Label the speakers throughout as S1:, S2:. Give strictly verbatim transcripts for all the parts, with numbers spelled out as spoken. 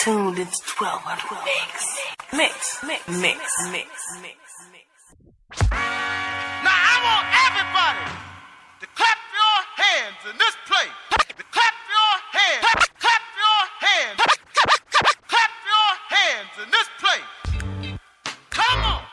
S1: tuned into twelve hundred mix. Mix, mix, mix, mix, mix, mix.
S2: Now I want everybody to clap your hands in this place. To clap your hands. Clap your hands. Clap your hands in this place. Come on.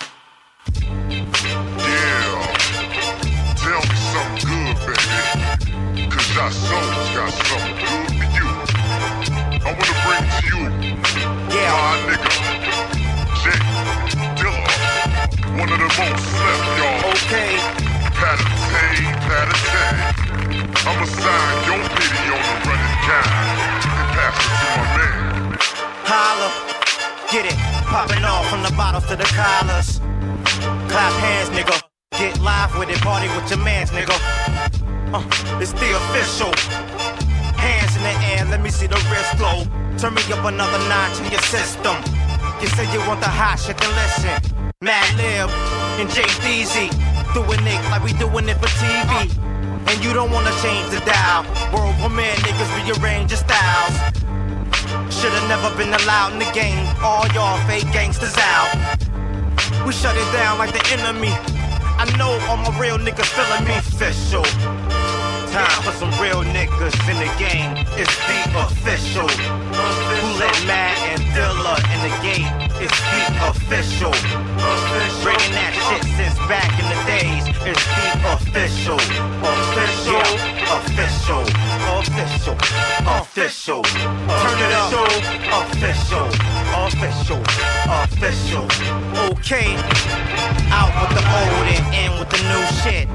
S3: Yeah. Tell me something good, baby. Cause our souls got something good for you. I wanna bring to you, yeah, my nigga, Jay Dilla, one of the most slept, y'all.
S2: Okay.
S3: Pat-a-tay, pat-a-tay. I'ma sign your video on the running guy and pass it to my man.
S4: Holla, get it, popping off from the bottles to the collars. Clap hands, nigga. Get live with it, party with your mans, nigga. Uh, it's the official. Hands in the air, let me see the wrist glow. Turn me up another notch in your system. You say you want the hot shit, then listen. Mad Lib and J D Z doing it like we doing it for T V. And you don't wanna change the dial. World premiere niggas rearrange your styles. Should've never been allowed in the game. All y'all fake gangsters out. We shut it down like the enemy. I know all my real niggas feeling me. Official. Time for some real niggas in the game. It's the official. Who let Matt and Dilla in the gate? It's the official. Bringing that shit since back in the days. It's the official. Official. Official. Official. Official. Turn it up. Official. Official. Official. Okay. Out with the old and in with the new shit.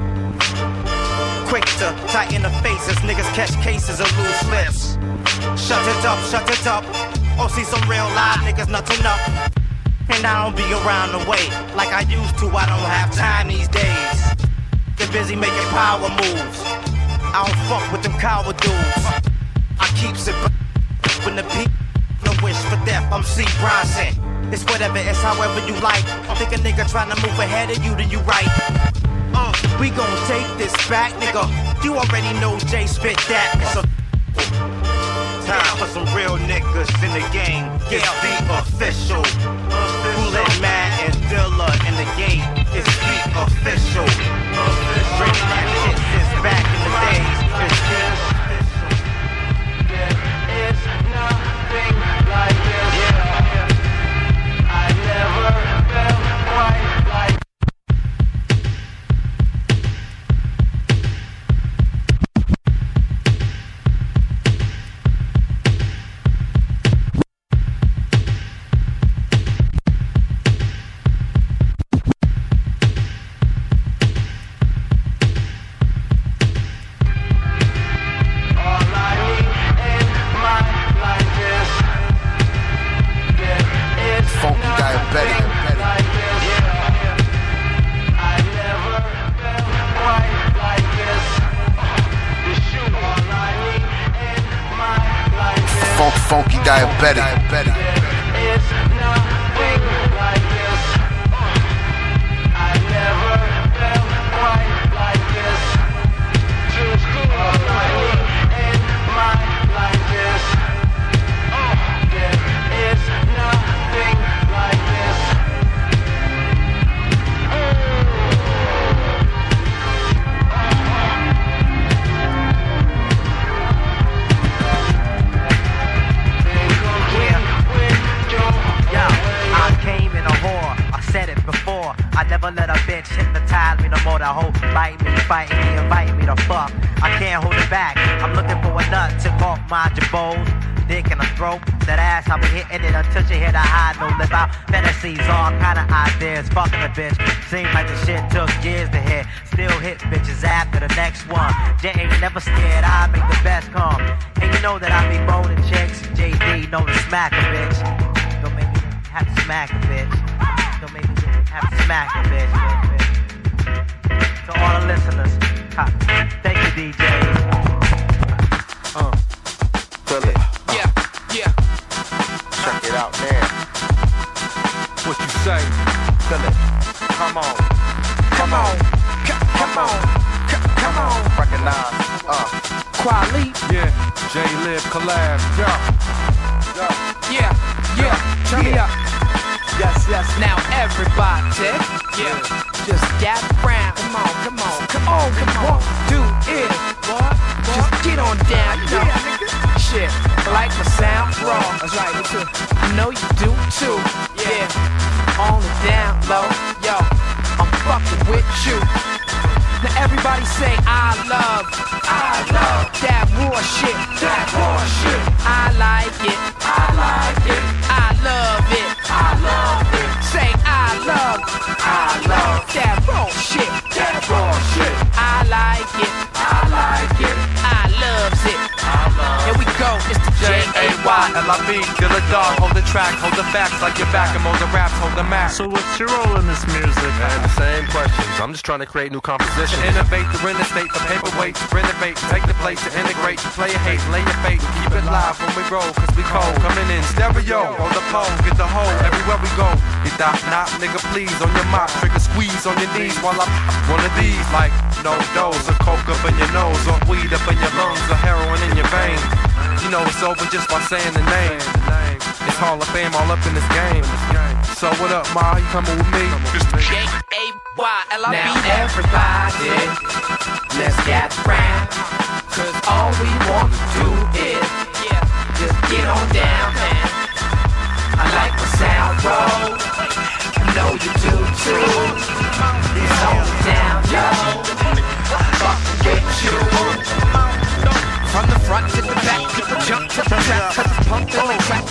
S4: Quick to tighten the faces, niggas catch cases of loose lips. Shut it up, shut it up. Oh, see some real live niggas nutting up. And I don't be around the way like I used to, I don't have time these days. Get busy making power moves. I don't fuck with them coward dudes. I keep it when the people no wish for death, I'm C. Bronson. It's whatever, it's however you like. Think a nigga trying to move ahead of you, then you right. Uh, we gon' take this back, nigga. You already know Jay spit that. It's a time for some real niggas in the game. It's the official. Who let Matt and Dilla in the gate? It's the official. Bringing that shit since back in the days. It's the
S2: There is nothing like this. I never felt quite like
S3: Funky diabetic. diabetic.
S2: It's nothing like this. I never felt quite like this. Too school money in my like this. There is nothing like this.
S4: Said it before, I never let a bitch hypnotize me no more. The hoe bite me, fighting me, inviting me to fuck. I can't hold it back. I'm looking for a nut to off my jabos. Dick in the throat, that ass I'll be hitting it until she hit a high. No live out fantasies, all kind of ideas. Fucking a bitch, seems like the shit took years to hit. Still hit bitches after the next one. Jay ain't never scared, I make the best come. And you know that I be boning chicks. J D know to smack a bitch. Don't make me have to smack a bitch. Don't make me have to smack a bitch, bitch, bitch. To all the listeners, ha, thank you, D J. Uh,
S3: Feel it. Uh,
S2: Yeah, yeah.
S3: Check it out, man.
S2: What you say?
S3: Feel it. Come on.
S2: Come on. C- come on. C- come on.
S3: Recognize. Uh.
S2: Quali.
S5: Yeah, J Live collab.
S3: Yeah. Yeah.
S2: Yeah.
S5: everybody, yeah, just gather round. Come on, come on, come on, come on. Do it, just get on down, you know. Shit, I like my sound raw. That's right, me too. I know you do too, yeah. On the down low, yo, I'm fucking with you. Now everybody say I love, I love that raw shit, that raw shit. I like it, I like it. I love it, I love it. Say I love, I love that raw shit, that raw shit. I like it, I like it. I loves it. Here we go, it's the J A Y
S6: L I B, Dilla Dog, hold the track, hold the facts like your back, and hold the raps, hold the map.
S7: So what's your role in this music?
S6: Man, the same questions. I'm just trying to create new compositions. To innovate, to renovate, the paperweight, to renovate, to take the place, to integrate, to play your hate, lay your fate, and keep it live when we roll, cause we cold. Coming in stereo, on the pole, get the hole, everywhere we go. You thought not, nigga, please, on your mop, trigger squeeze on your knees while I one of these, like no dose, or coke up in your nose, or weed up in your lungs, or heroin in your veins. You know it's over just by saying the name. It's Hall of Fame all up in this game. So what up, Ma? You coming with me?
S5: J A Y L I B. Now everybody, let's get round. Cause all we want to do is, yeah, just get on down, man. I like my sound roll. I know you do too. It's on down, yo. Fucking with you. From the front to the back, to the jump to the track, cause it's pumped in like crack.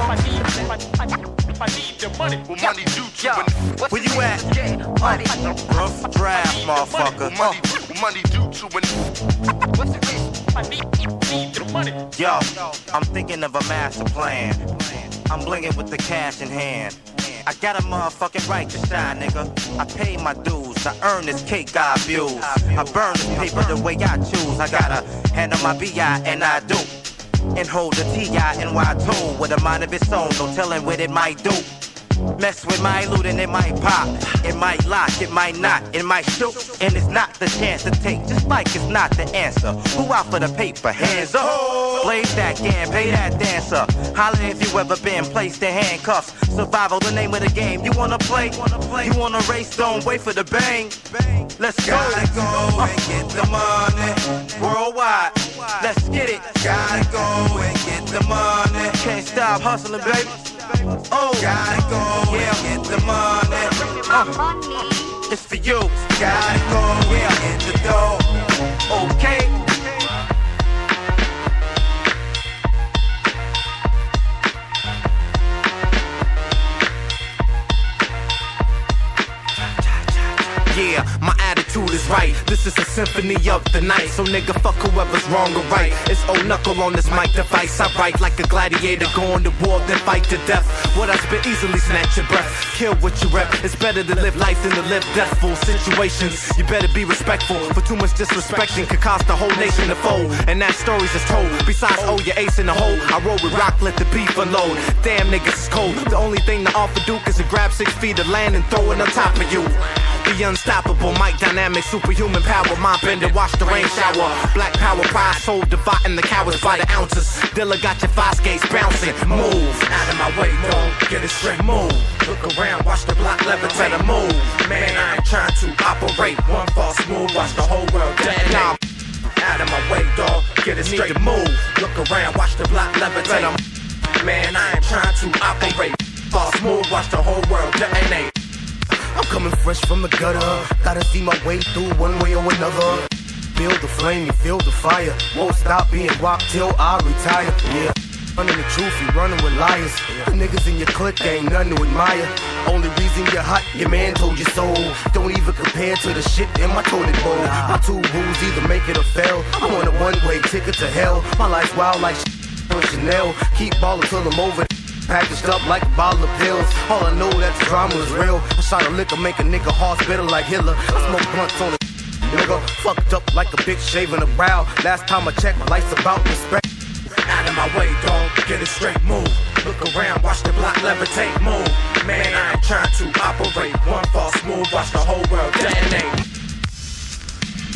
S2: If I need the money, what money do to when
S4: Where you at? Rough draft, motherfucker.
S2: What money, what money do to when what's the reason? I need, need the money.
S4: Yo, I'm thinking of a master plan. I'm blinging with the cash in hand. I got a motherfucking right to shine, nigga. I pay my dues, I earn this cake, got views. I burn this paper the way I choose. I gotta handle my B I, and I do. And hold the T I N Y two with a mind of its own, no telling what it might do. Mess with my loot and it might pop. It might lock, it might not, it might shoot. And it's not the chance to take, just like it's not the answer. Who out for the paper? Hands up. Blaze that game, pay that dancer. Holla if you ever been placed in handcuffs. Survival, the name of the game. You wanna play? You wanna race? Don't wait for the bang. Let's go.
S8: Gotta go and get the money.
S4: Worldwide, let's get it.
S8: Gotta go and get the money.
S4: Can't stop hustling, baby. Oh,
S8: gotta go
S4: yeah.
S8: and get the money.
S4: Uh, it's for you.
S8: Gotta go
S4: yeah.
S8: and get the dough.
S4: Okay.
S9: Yeah, my attitude is right. This is a symphony of the night. So nigga, fuck whoever's wrong or right. It's old knuckle on this mic device. I write like a gladiator, going to war, then fight to death. What I spit easily snatch your breath. Kill what you rep. It's better to live life than to live deathful situations. You better be respectful, for too much disrespecting could cost the whole nation to fold. And that story's just told. Besides, oh, your ace in the hole. I roll with rock, let the beef unload. Damn, niggas is cold. The only thing to offer Duke is to grab six feet of land and throw it on top of you. The unstoppable, mic dynamic, superhuman power, mind bender, watch the rain shower. Black power, pride, soul, dividing the cowards by the ounces. Dilla got your five skates bouncing. Move out of my way, don't get it straight. Move. Look around, watch the block levitate. Better move. Man, I ain't trying to operate. One false move, watch the whole world detonate. Out of my way, dog, get it straight. Move. Look around, watch the block levitate. Man, I ain't trying to operate. False move, watch the whole world detonate.
S10: I'm coming fresh from the gutter. Gotta see my way through one way or another. Feel the flame, you feel the fire. Won't stop being rocked till I retire. Yeah, running the truth, you running with liars. The niggas in your clique ain't nothing to admire. Only reason you're hot, your man told you so. Don't even compare to the shit in my toilet bowl. My two rules, either make it or fail. I want a one-way ticket to hell. My life's wild like Chanel. Keep ballin' till I'm over. Packaged up like a bottle of pills. All I know that the drama is real. A shot of liquor make a nigga heart bitter like Hitler. I smoke blunts on the nigga. Fucked up like a big shave in a brow. Last time I checked, my life's about respect.
S9: Out of my way, dog, get it straight, move. Look around, watch the block levitate, move. Man, I ain't trying to operate. One false move, watch the whole world detonate.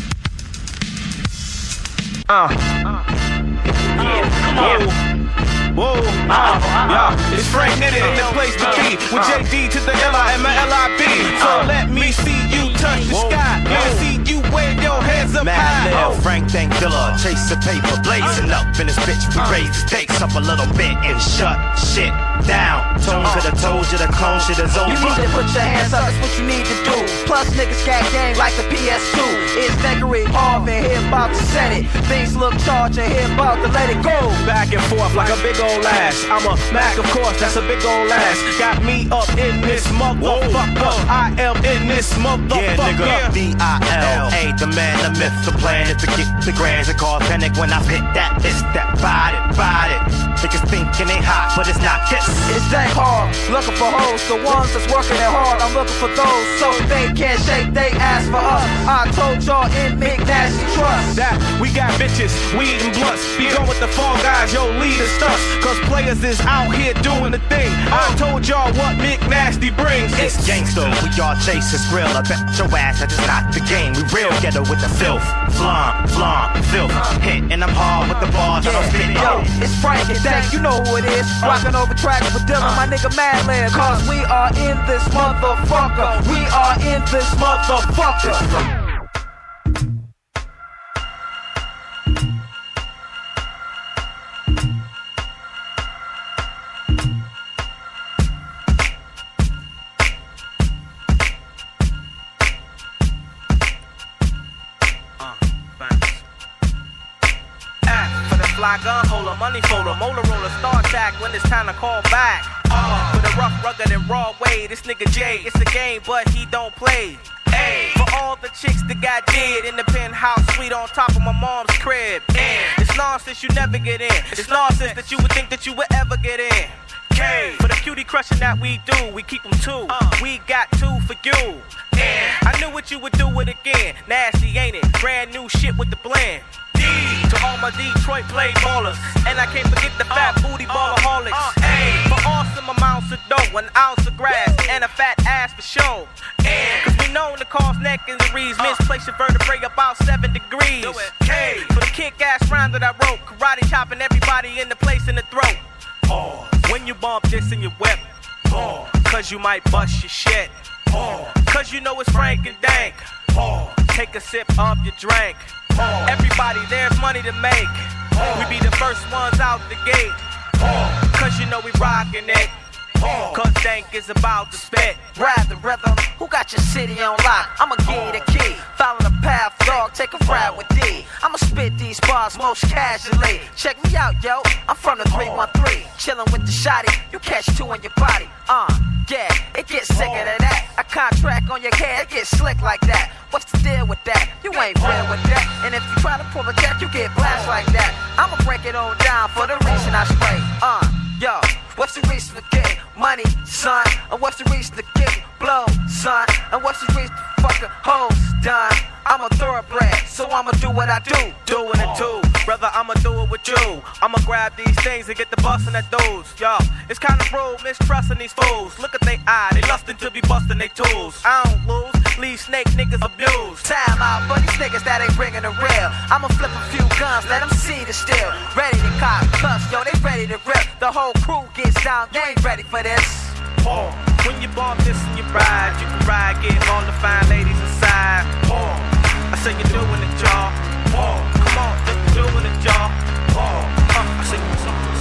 S9: Uh.
S5: Yeah, come on.
S11: Whoa, uh, yeah, it's Frank Nitty in the place to be. With J D to the L I M L I B. So let me see you touch the sky. Let me see you wave your hands up
S4: Mad
S11: high.
S4: Lil, Frank Thank Dilla, chasing paper, blazing up in this bitch. We raise the stakes up a little bit and shut shit down. Tone could have told you the clone shit is over.
S5: You need to put your hands up, that's what you need to do. Plus niggas got game like the P S two. It's Neckery, Harvin, here about to set it. Things look charged and here about to let it go.
S11: Back and forth like a big old ass. I'm a Mac, of course, that's a big old ass. Got me up in this motherfucker. I am in this motherfucker.
S4: Yeah, nigga, D I L A, the man, the myth, the plan is to get the grands and cause panic when I hit that, it's that, body, body. Niggas thinking they hot, but it's not this.
S5: It's that hard, looking for hoes, the ones that's working it hard. I'm looking for those, so they can't shake they ass for us. I told y'all in Big Nasty Trust
S11: that we got bitches, weed and blunts. Be going with the fall guys, yo, lead the stunts. Cause players is out here doing the thing. I told y'all what Big Nasty brings.
S4: It's gangsta, we all chase his grill. I bet your ass that is not the game. We real ghetto with the filth. Flom, flom, filth. Hit and I'm hard with the bars.
S5: Yeah,
S4: I don't spit
S5: yo, it's Frank and Dank, you know who it is. Rocking over tracks with Dylan, my nigga Madland. Cause we are in this motherfucker. We are in this motherfucker.
S11: Fly gun holder, money folder, molar roller, star attack when it's time to call back. Uh, for the rough, rugged, and raw way, this nigga Jay, it's a game, but he don't play. Ay, for all the chicks that got dead in the penthouse suite on top of my mom's crib. And it's nonsense you never get in. It's nonsense that you would think that you would ever get in. K, for the cutie crushing that we do, we keep them two. Uh, we got two for you. And I knew what you would do it again. Nasty, ain't it? Brand new shit with the blend. D to all my Detroit play ballers. And I can't forget the fat uh, booty ballaholics. Uh, uh, for awesome amounts of dough, an ounce of grass, and a fat ass for show. And cause we known to cause neck injuries, uh, misplace your vertebrae about seven degrees. K for the kick ass rhyme that I wrote, karate chopping everybody in the place in the throat. Oh, when you bump this in your whip, oh, cause you might bust your shit. Oh, cause you know it's Frank and Dank. Oh, take a sip of your drink. Oh, everybody, there's money to make. Oh, we be the first ones out the gate. Oh, cause you know we rockin' it. Oh, cause Dank is about to spit.
S5: Rather, rhythm, who got your city on lock? I'ma give you the key. Follow the path, dog, take a ride with D. I'ma spit these bars most casually. Check me out, yo, I'm from the three one three. Chillin' with the shotty, you catch two in your body. Uh, yeah, it gets sicker than that. A contract on your head, it gets slick like that. What's the deal with that? You ain't real with that. And if you try to pull a cat, you get blasted like that. I'ma break it on down for the reason I spray. Uh, yo, what's the reason to get money, son? And what's the reason to get blow, son? And what's the reason to fucking hoes done? I'm a thoroughbred, so I'ma do what I do.
S11: Doing it too, brother, I'ma do it with you. I'ma grab these things and get the bustin' at those. Yo, it's kinda rude mistrusting these fools. Look at they eye, they lustin' to be bustin' they tools. I don't lose, leave snake niggas abused.
S5: Time out for these niggas that ain't bringing the real. I'ma flip a few guns, let them see the steel. Ready to cop, plus yo, they ready to rip. The whole crew gets down, you ain't ready for this.
S11: Oh, when you bump this and you ride, you can ride, getting all the fine ladies inside. Oh, I say you're doing it, y'all. Oh, come on, you're doing it, y'all. Oh, uh, I say you're doing it.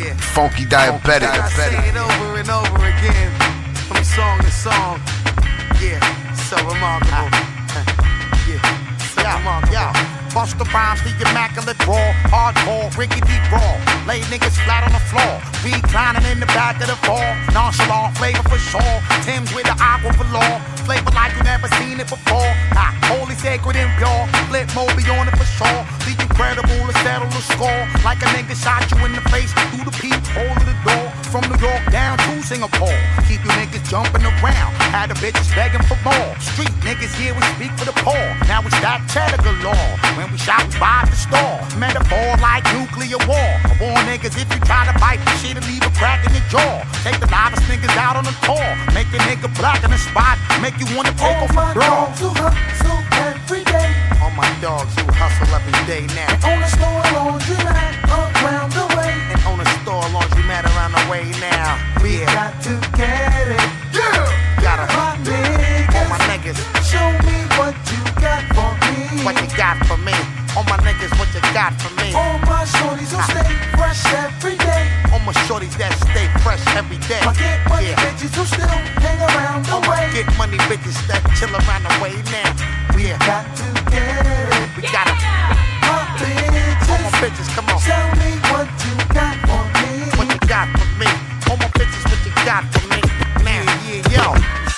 S12: Funky diabetic.
S13: I say it over and over again, from song to song. Yeah, so remarkable. Yeah, so remarkable.
S2: Yeah. Bust the rhymes, the immaculate raw, hardcore, rickety raw. Lay niggas flat on the floor, reclining in the back of the ball. Nonchalant flavor for sure. Tim's with the aqua for law. Flavor like you never seen it before. Ah, holy, sacred, and pure. Flip Moby on it for sure. The incredible to settle the score. Like a nigga shot you in the face through the peephole of the door. From New York down to Singapore. Keep you niggas jumping around. Had the bitches begging for more. Street niggas here, we speak for the poor. Now we stack cheddar galore. When we shout, we buy the store. Metaphor like nuclear war. I warn niggas if you try to bite the shit and leave a crack in your jaw. Take the livest niggas out on the tour. Make a nigga black in the spot. Make you wanna take off a bra.
S14: Who hustle every day.
S2: All my dogs who hustle every day now.
S14: And on the store laundromat around the way.
S2: And on the store laundromat around the way now.
S14: We
S2: yeah.
S14: got to get it.
S2: Yeah. Gotta
S14: my niggas.
S2: All my niggas.
S14: Show me what you got for me.
S2: What you got for me? All my niggas, what you got for me?
S14: All my shorties who stay fresh every day.
S2: All my shorties that stay fresh every day.
S14: My get money
S2: yeah.
S14: bitches who still hang around the
S2: All
S14: way.
S2: my get money bitches that chill around the way now.
S14: We yeah. got to get it.
S2: We gotta.
S14: My bitches.
S2: All my bitches, come on.
S14: Tell me what you got for me.
S2: What you got for me? All my bitches, what you got for me? Now, yeah, yo.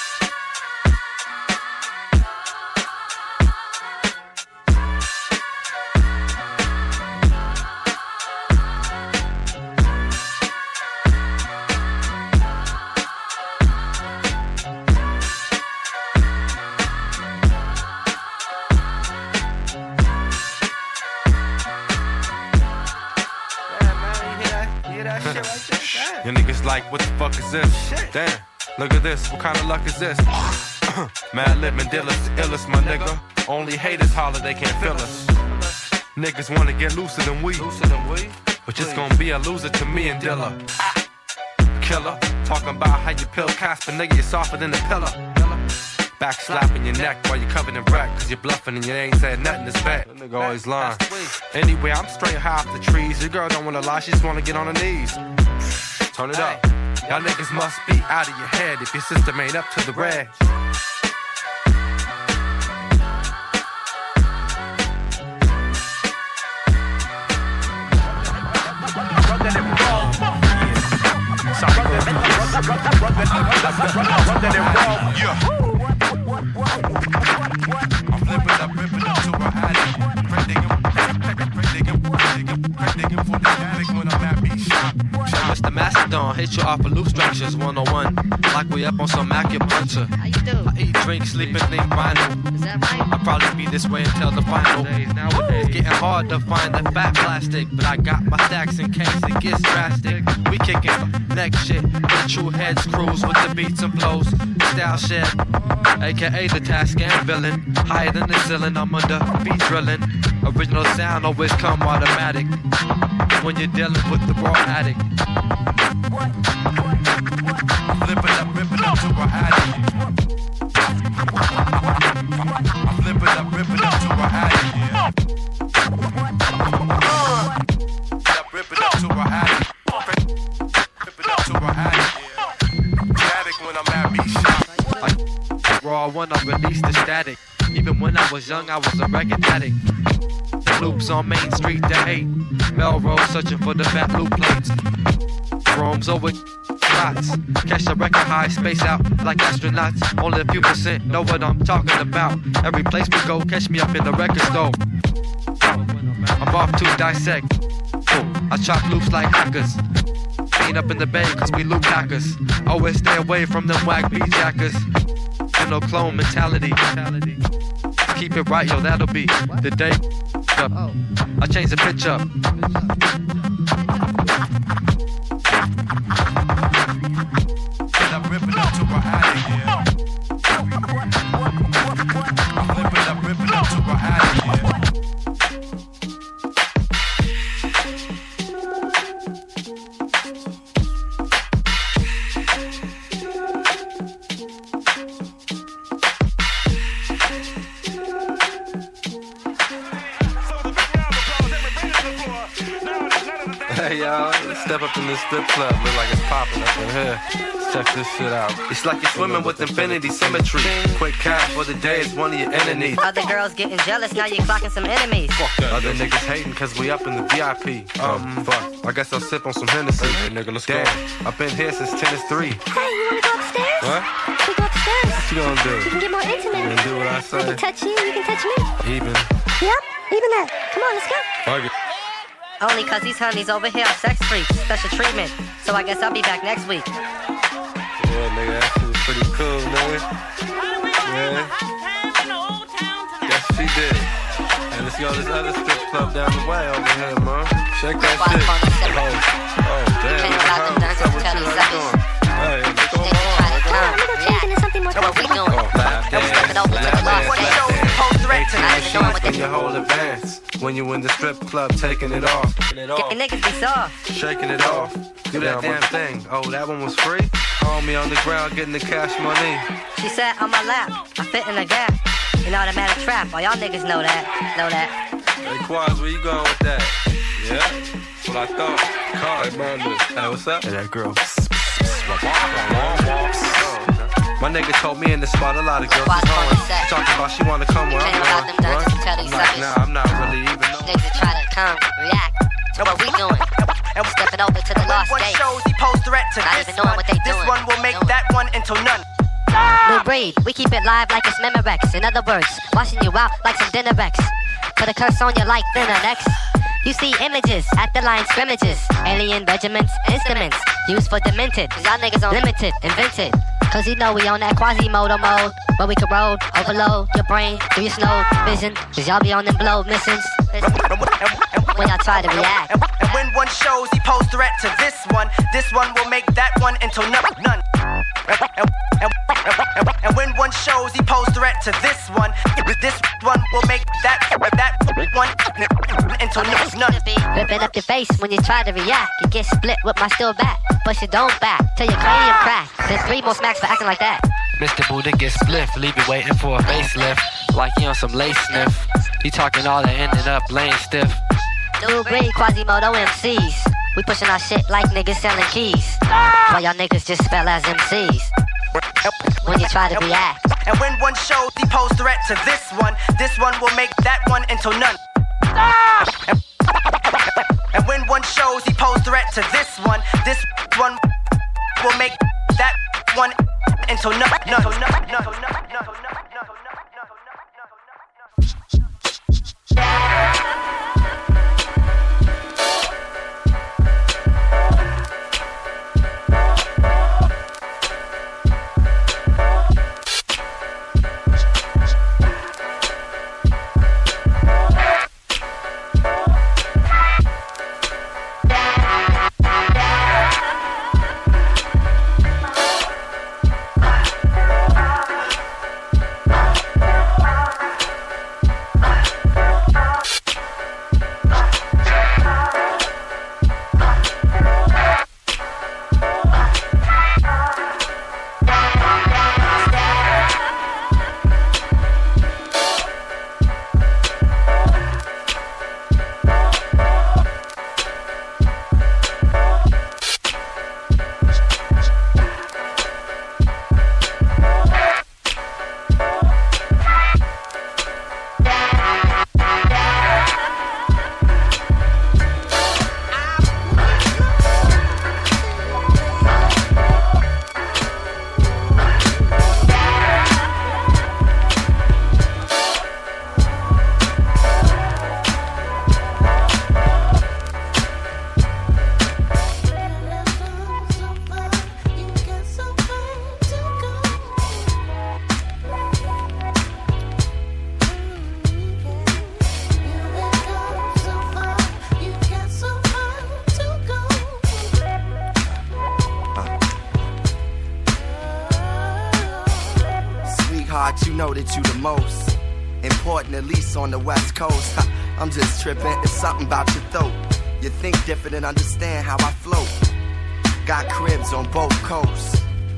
S6: Your niggas like, what the fuck is this? Shit. Damn, look at this, what kind of luck is this? Mad Lib and Dillas, illest, my nigga. Only haters holler, they can't feel us. Niggas wanna get looser than we, looser than we. But just gonna be a loser to me and Dilla. Killer, talking about how you pill Casper, nigga, you're softer than a pillar. Back slapping your neck while you're covered in wreck, cause you're bluffing and you ain't said nothing to spec. That nigga always lying. Anyway, I'm straight high off the trees. Your girl don't wanna lie, she just wanna get on her knees. Turn it up. Y'all niggas must be out of your head if your system ain't up to the red. I'm flipping up, ripping up to a attic. Pray digging, pray digging, pray digging, pray digging for the attic when I'm at beat shop. Mister Mastodon, hit you off of loop structures one oh one. Like we up on some acupuncture. How you do? I eat, drink, sleep, and think vinyl. Is that right? I'll probably be this way until the final. Nowadays, getting hard to find the fat plastic. But I got my stacks in case it gets drastic. We kicking next shit. The true heads cruise with the beats and flows. Style shit. A K A the task and villain. Higher than the ceiling, I'm under beat drilling. Original sound always come automatic. When you're dealing with the raw addict. Flipping up, ripping up to a addict. I'm flipping up, ripping up to a addict. Up, ripping up to a addict. Ripping up to a addict. Static when I'm at beat shop. Raw when I released the static. Even when I was young, I was a record addict. Loops on Main Street to eight. Melrose searching for the fat loop plates. Roams over lots. Catch the record high, space out like astronauts. Only a few percent know what I'm talking about. Every place we go, catch me up in the record store. I'm off to dissect. I chop loops like hackers. Ain't up in the bay cause we loop hackers. Always stay away from them whack beat jackers. You know, clone mentality. Keep it right, yo, that'll be the day. I change the pitch up. And I'm ripping up to a addict, yeah. I'm flipping up, ripping up to a addict, yeah. Hey y'all, Step up in this strip club, look like it's popping up in here. Check this shit out. It's like you're swimming with infinity symmetry. Quick cash for the day is one of your enemies.
S12: Other girls getting jealous, now you're clocking some enemies.
S6: Other niggas hating cause we up in the V I P. Um, fuck. I guess I'll sip on some Hennessy. Hey, nigga, let's Damn. go. I've been here since ten is three.
S15: Hey, you wanna go upstairs?
S6: What?
S15: We go upstairs.
S6: What you gonna do?
S15: You can get more intimate.
S6: You can do what I say.
S15: I can touch you, you can touch me.
S6: Even.
S15: Yep, even that. Come on, let's go.
S6: Fuck it.
S12: Only cause these honeys over here are sex freaks. Special treatment. So I guess I'll be back next week.
S6: Yeah, nigga, that shit was pretty cool, nigga. Yeah. Yes, she did. And let's go to this other strip club down the way over here, man. Check that shit. Oh, oh, damn. What's up with you? How you doing? Hey, what's going on?
S12: What we doing?
S6: Oh, lap dance, lap dance, lap dance. In your whole advance. When you in the strip club, taking it off.
S12: Getting niggas be soft.
S6: Shaking it off. Do that damn thing. Oh, that one was free? On me on the ground, getting the cash money.
S12: She sat on my lap. I fit in a gap. An automatic trap. All y'all niggas know that. Know that.
S6: Hey, Quaz, where you going with that? Yeah, that's what I thought. Car, hey, what's up? Hey, that girl. My nigga told me in the spot a lot of girls is home. Talking about she wanna come where I'm going. I'm like, nah, I'm not really even know.
S12: Niggas try to come, react. What we doing? And we stepping over to the lost
S11: one
S12: gate.
S11: shows he posed threat to
S12: Not
S11: this
S12: even knowing
S11: one.
S12: what they
S11: This
S12: doing.
S11: one will make that one into none.
S12: New breed, we keep it live like it's Memorex. In other words, washing you out like some dinner Rex. Put a curse on you like thinner next. You see images at the line scrimmages. Alien regiments, instruments used for demented. Cause y'all niggas on limited, invented. Cause you know we on that Quasimodo mode, where we can roll, overload your brain through your snow vision. Cause y'all be on them blow missions when y'all try to react.
S11: And when one shows he posed threat to this one, this one will make that one into none. none. And when one shows he posed threat to this one, this one will make that that one into none.
S12: Ripping up your face when you try to react. You get split with my steel bat. Push your dome back till your cranium crack. Then three more smacks for acting like that.
S5: Mister Buddha gets spliff, leave you waiting for a facelift. Like he on some lace sniff. He talking all that ended up laying stiff.
S12: New breed Quasimodo M Cs. We pushing our shit like niggas selling keys. While y'all niggas just spell as M Cs. When you try to react.
S11: And when one shows he posed threat to this one, this one will make that one into none. And when one shows he posed threat to this one, this one will make that one into none. none, none, none, none, none, none,
S16: You know that you the most important, at least on the West Coast. I'm just tripping, it's something about your throat. You think different and understand how I float. Got cribs on both coasts.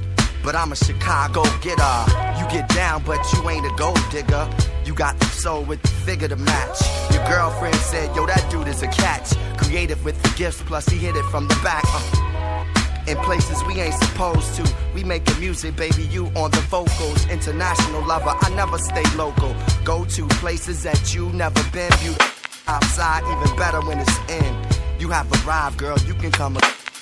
S16: but I'm a Chicago getter. You get down, but you ain't a gold digger. You got the soul with the figure to match. Your girlfriend said, yo, that dude is a catch. Creative with the gifts, plus he hit it from the back. Uh. In places we ain't supposed to. We making music, baby, you on the vocals. International lover, I never stay local. Go to places that you never been. You outside, even better when it's in. You have arrived, girl, you can come.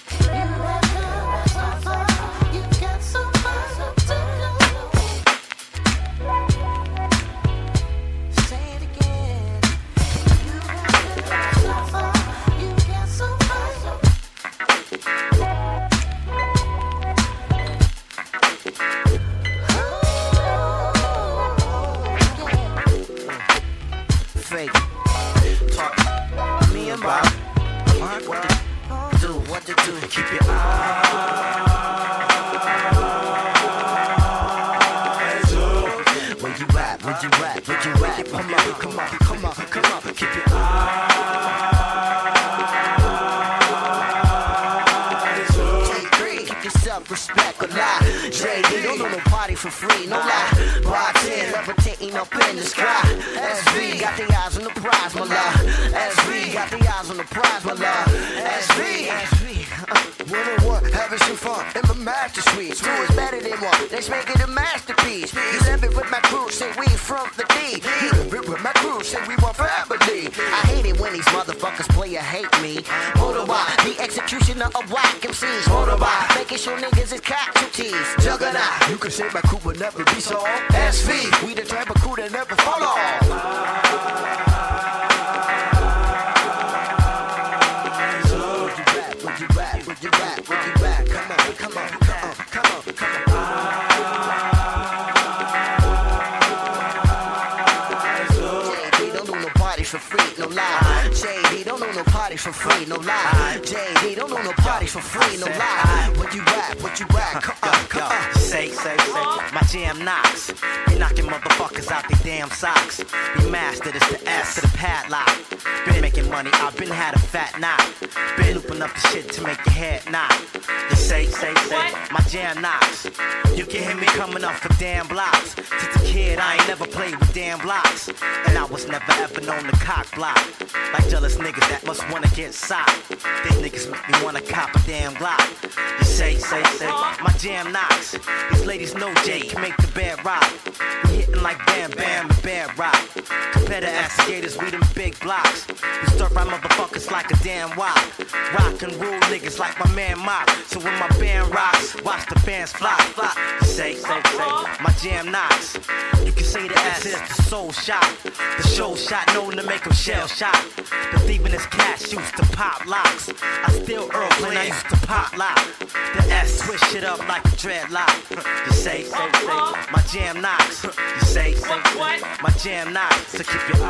S11: Shell shock. The thief in his cash used to pop locks. I still Earl when I used to pop lock. The S twist shit up like a dreadlock. You say, say, say, my jam knocks. You say, say, say, my jam knocks. So keep your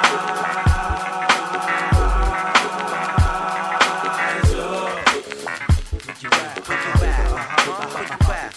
S11: eyes up. Put you back, put you back, put you back.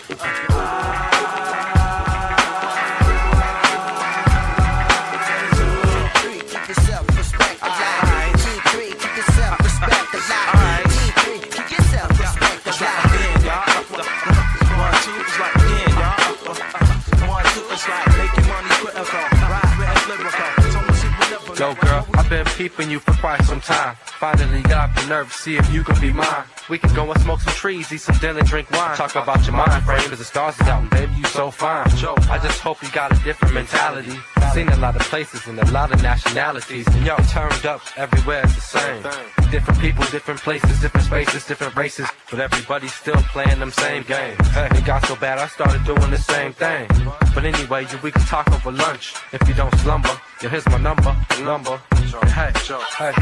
S6: Yo, girl, I've been peeping you for quite some time. Finally got the nerve to see if you can be mine. We can go and smoke some trees, eat some dinner, drink wine. Talk about your mind frame, cause the stars is out and baby, you so fine. I just hope you got a different mentality. Seen a lot of places and a lot of nationalities. And yo, turned up everywhere it's the same. Different people, different places, different spaces, different races. But everybody's still playing them same games. Hey, it got so bad I started doing the same thing. But anyway, we can talk over lunch if you don't slumber. Yo, here's my number, number. Hey, hey.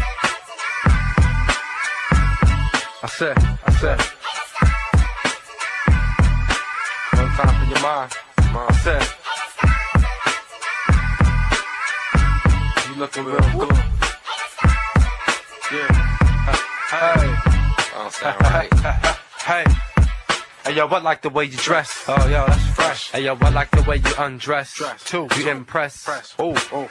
S6: I said, I said. One time for your mind. I said. You looking real good. Yeah. Hey. I don't sound right. Hey. Hey yo, I like the way you dress. Oh yo, that's fresh. Hey yo, I like the way you undress. Dress. Too, you impress. Oh, oh.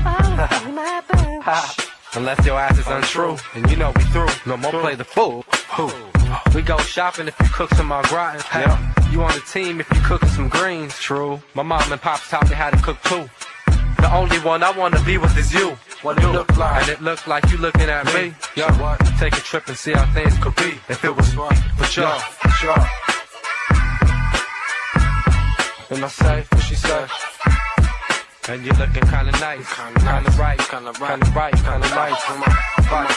S6: Unless your ass is untrue, and you know we through. No more play the fool. Who? We go shopping if you cook some au gratin. Hey, You on the team if you cooking some greens, true. My mom and pops taught me how to cook too. The only one I wanna be with is you. What it look like? And it look like you looking at me. Yo, what? Take a trip and see how things could be if it was for sure, for sure. And I say, what she say? And you looking kinda nice, kinda right, kinda right, kinda right, kinda right. Come on, fight.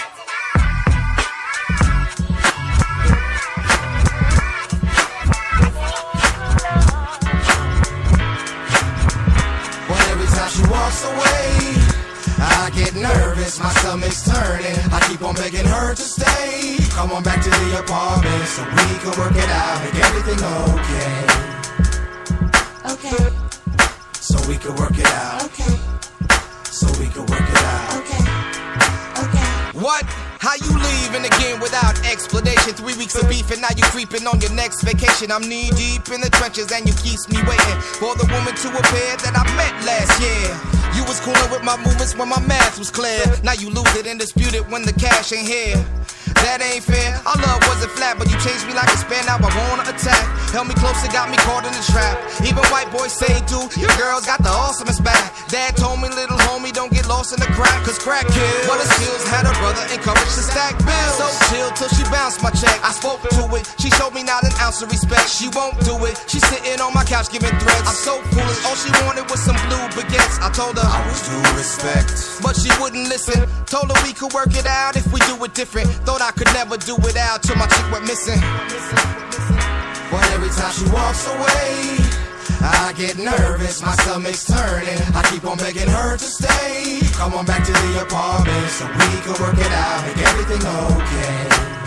S17: Well, every time she walks away, I get nervous, my stomach's turning. I keep on begging her to stay. Come on back to the apartment so we can work it out, make everything okay. Okay. So we can work it out. Okay. So we can work it out. Okay. Okay.
S18: What? How you leaving again without explanation? Three weeks of beef and now you creeping on your next vacation. I'm knee deep in the trenches and you keeps me waiting for the woman to appear that I met last year. You was coolin' with my movements when my math was clear. Now you lose it and dispute it when the cash ain't here. That ain't fair. Our love wasn't flat, but you changed me like a spare. Now I wanna attack. Held me close and got me caught in the trap. Even white boys say, dude, your girl's got the awesomest back. Dad told me, little homie, don't get lost in the crack, cause crack kills. But his skills had a brother encouraged to stack bills. So chill till she bounced my check. I spoke to it. She showed me not an ounce of respect. She won't do it. She's sitting on my couch giving threats. I'm so foolish. All she wanted was some blue baguettes. I told her I was due respect, but she wouldn't listen. Told her we could work it out if we do it different. Thought I could never do it out till my chick went missing.
S17: But every time she walks away, I get nervous, my stomach's turning. I keep on begging her to stay. Come on back to the apartment so we can work it out, make everything okay.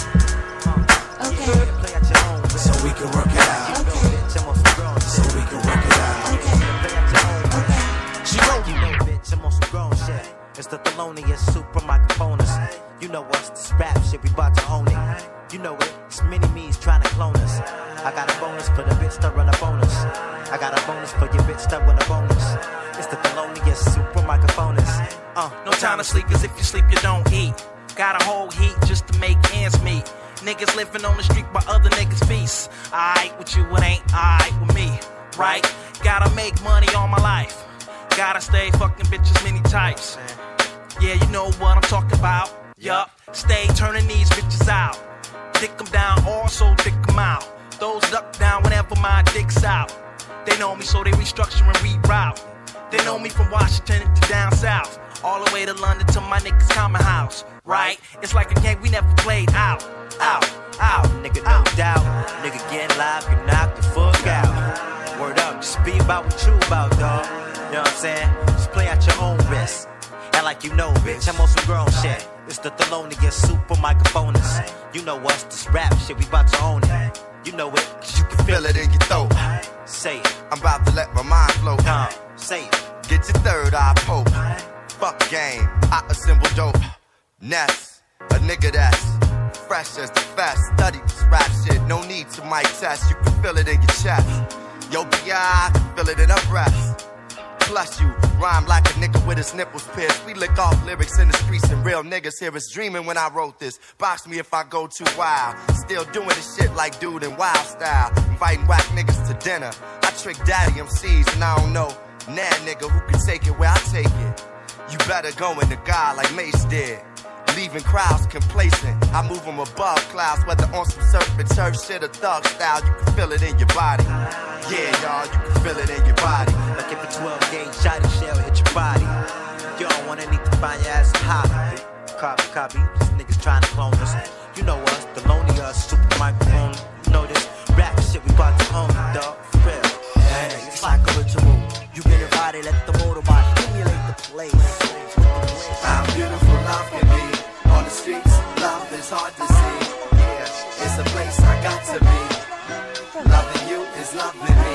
S17: Okay. So we can work it out. Okay. So we can work it out.
S4: Okay. She wrote you know, bitch, I'm on some grown shit. It's the Thelonious super microphones. You know us, this rap shit, we bout to own it. You know it, it's mini me's trying to clone us. I got a bonus for the bitch that run a bonus. I got a bonus for your bitch that run a bonus. It's the Thelonious super microphones.
S11: Uh, no time to sleep, cause if you sleep, you don't eat. Got a whole heat just to make ends meet. Niggas living on the street by other niggas' feast. Aight with you, it ain't aight with me, right? Gotta make money all my life. Gotta stay fucking bitches many types. Yeah, you know what I'm talking about. Yup, stay turning these bitches out. Dick them down, also dick them out. Those duck down whenever my dick's out. They know me, so they restructure and reroute. They know me from Washington to down south. All the way to London to my niggas' common house. Right? It's like a game we never played out. Out, out,
S4: nigga, no doubt. Nigga getting live, you knock the fuck out. Word up, just be about what you about, dog. You know what I'm saying? Just play at your own risk. Act like you know, bitch, I'm on some grown shit. It's the Thelonious super microphones. You know us, this rap shit, we bout to own it. You know it, cause you can
S16: Feel it in your throat.
S4: Say it.
S16: I'm about to let my mind flow.
S4: Nah, say it.
S16: Get your third eye poke. Fuck game, I assemble dope. Ness, a nigga that's fresh as the fast. Study this rap shit, no need to mic test. You can feel it in your chest. Yo, B I, I can feel it in her breath. Plus you rhyme like a nigga with his nipples pierced. We lick off lyrics in the streets and real niggas hear us dreaming when I wrote this. Box me if I go too wild. Still doing this shit like dude in wild style. Inviting whack niggas to dinner. I trick daddy M Cs and I don't know nah nigga who can take it where I take it. You better go in the God like Mace did. Leaving crowds complacent. I move them above clouds, whether on some surfing turf shit or thug style. You can feel it in your body. Yeah, y'all, you can feel it in your body.
S4: Like if a twelve gauge shotty shell hit your body. You don't want any to find your ass hot. Copy, copy, these niggas trying to clone us. You know us, the lonelier super microphone. You know this rap shit we bout to own, dog. For real.
S19: Hey, it's like a ritual. You get invited, let the motorbike stimulate the place.
S16: How beautiful love can be. On the streets, love is hard to see. Yeah, it's a place I got to be. Loving you is loving me.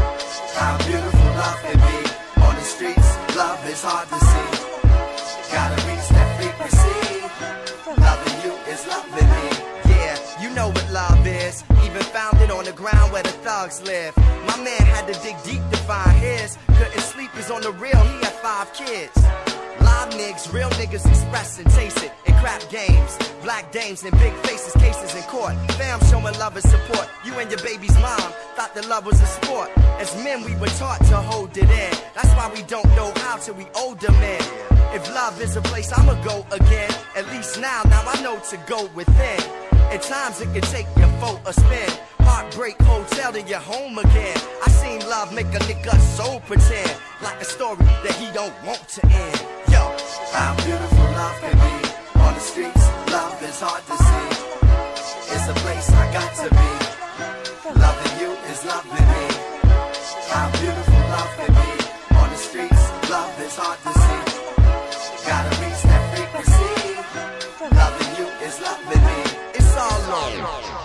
S16: How beautiful love can be. On the streets, love is hard to see. Gotta reach that frequency. Loving you is loving me. Yeah, you know what love is. Even found it on the ground where the thugs live. My man had to dig deep to find his. Couldn't sleep, is on the real, he had five kids. Live niggas, real niggas express and taste it in crap games. Black dames and big faces, cases in court. Fam showing love and support. You and your baby's mom thought that love was a sport. As men, we were taught to hold it in. That's why we don't know how till we older men. If love is a place, I'ma go again. At least now, now I know to go within. At times it can take your foe a spin. Heartbreak hotel to your home again. I seen love make a nigga so pretend. Like a story that he don't want to end. Yo,
S14: how beautiful love can be. On the streets, love is hard to see. It's a place I got to be. Loving you is loving me. How beautiful love can be. On the streets, love is hard to see. Gotta reach that frequency. Loving you is loving me.
S16: It's all love.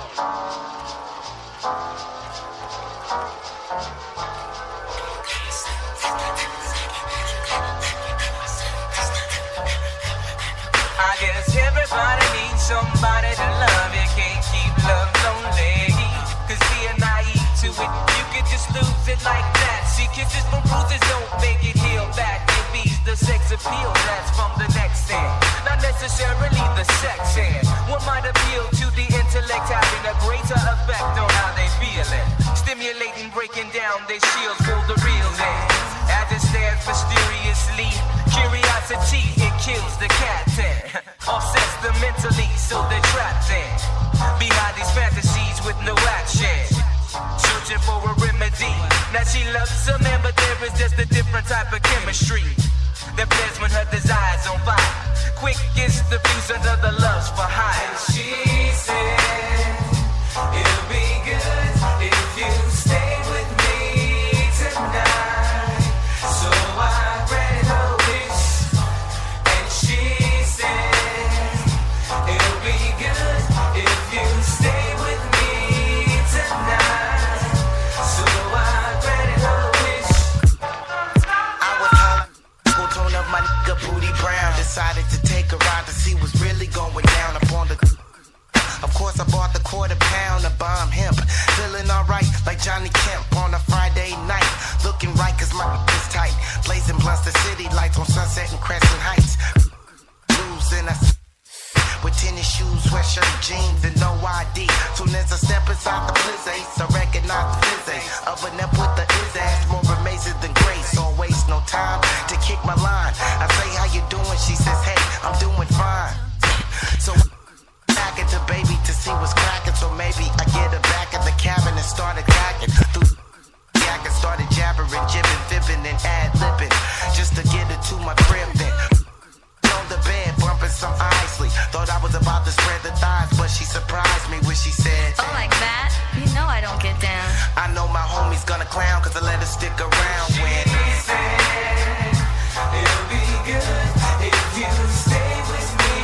S20: I guess everybody needs somebody to love. You can't keep love lonely. Cause being naive to it, you can just lose it like that. See, kisses from bruises don't make it heal back. It beats the sex appeal that's from the next end. Not necessarily the sex end. What might appeal to the intellect, having a greater effect on how they feeling. Stimulating, breaking down their shields for the real end. As it stands mysteriously, curiosity, it kills the cat and offsets them mentally, so they're trapped in behind these fantasies with no action, searching for a remedy. Now she loves a man, but there is just a different type of chemistry that plays when her desire's on fire. Quick is the fuse under the love's for hire. And she said, it'll be good if you stay with me tonight. So I granted her wish, and she said, it'll be good if you stay with me tonight. So I granted her wish.
S16: I was home, go tone up my nigga Booty Brown. Decided to take a ride to see what's really going down upon the. Of course I bought the quarter pound of bomb hemp. Feeling alright like Johnny Kemp on a Friday night. Looking right cause my is tight. Blazing blunts the city lights on Sunset and Crescent Heights. Blues in a with tennis shoes, sweatshirt, jeans, and no I D. Soon as I step inside the Blizzace, I recognize the Fizzy. Oven up with the is ass, more amazing than grace. Don't waste no time to kick my line. I say, how you doing? She says, hey, I'm doing fine. So back at the baby to see what's cracking. So maybe I get her back in the cabin and start attacking. Through I can started jabbering, jibbing, fibbing, and ad-libbing just to get her to my crib then. On the bed, bumping some Isley. Thought I was about to spread the thighs, but she surprised me when she said,
S21: oh, like that? You know I don't get down.
S16: I know my homie's gonna clown cause I let her stick around when
S20: she said, it'll be good if you stay with me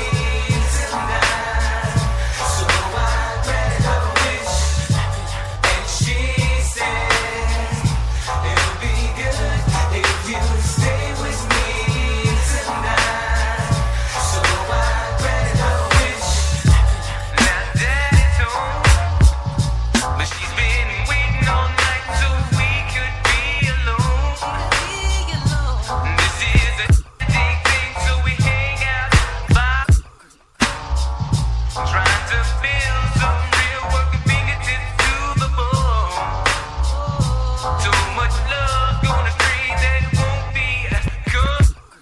S20: tonight. So I granted her wish, and she said, it'll be good if you stay with me tonight. So I granted her wish. Now daddy's home, but she's been waiting all night so we could be alone. This is a big thing, so we hang out by, trying to build some real work and fingertips to the bone. Too much love gonna stray that it won't be as good.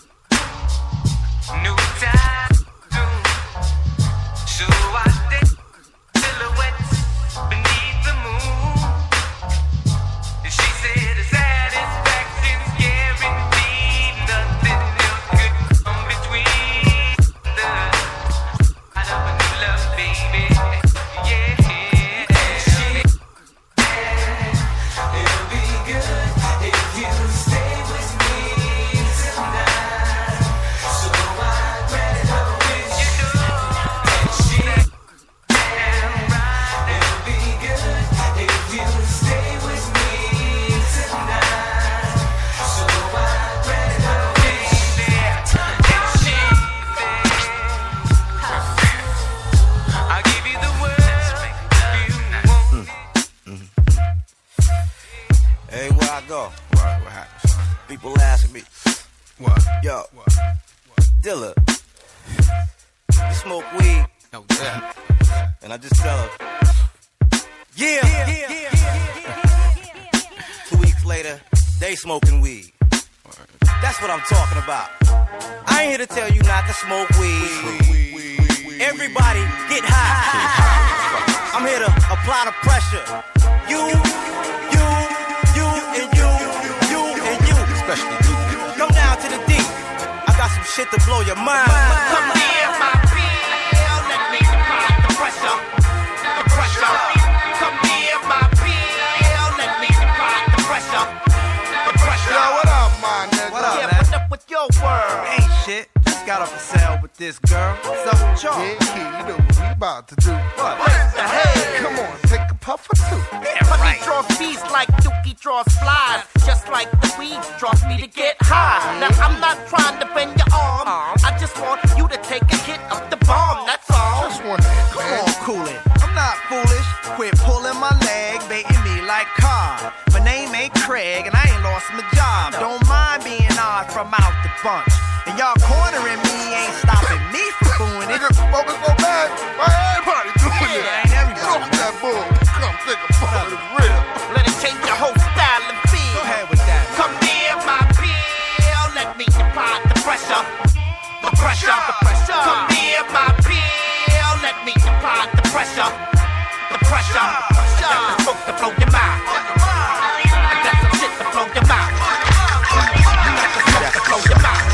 S20: New time soon, so I stay silhouettes beneath the moon. She said the satisfaction's guaranteed. Nothing else could come between us. I love a new love, baby. Yeah. And she said, it'll be good if you stay with me tonight. So I granted her wish. And she said, it'll be good if you stay with me tonight. So I granted her wish. And she said, I'll give you the world if you want.
S22: Hey, where I go? What, what happens? People asking me. What? Yo. What?
S1: Dilla, you smoke weed? No doubt. And I just tell her, yeah. yeah, yeah, yeah, yeah. Two weeks later, they smoking weed. That's what I'm talking about. I ain't here to tell you not to smoke weed. Everybody get high. I'm here to apply the pressure. You, you, you, and you, you, and you. Especially you. Come down to the deep. I got some shit to blow your mind. Come here, my pill. Let me apply the pressure. The pressure. Come here, my pill. Let me apply the pressure. The pressure.
S13: Yo, what up, my nigga?
S1: What up, yeah, man? What's up with your world?
S13: Ain't shit. Just got off the cell with this girl. What's up with y'all? Yeah, kid, you know what we about to do. What? What the hell? Come on, take a puff or two.
S11: Yeah, right. He draws bees like Dookie draws flies. Just like the weed draws me to get high. Now, I'm not trying to bend your arm. I just want you to take a hit of the bomb, that's all.
S13: Just one hit, come on, cool it. I'm not foolish. Quit pulling my leg, baiting me like Cobb. My name ain't Craig, and I ain't lost my job. Don't mind being odd from out the bunch. And y'all cornering me ain't stopping me from doing it. Niggas smoking so bad, why everybody doing it?
S11: Yeah, ain't everybody.
S13: Get off that bull. Come take a puff of the real.
S11: Let it change your whole style and feel.
S13: Go ahead with that.
S11: Come near my pill. Let me apply the pressure. The pressure. The pressure. Come near my pill. Let me apply the pressure. The pressure. I got the smoke to blow your mind. I got some shit to blow your mind. I got the smoke to blow your mind.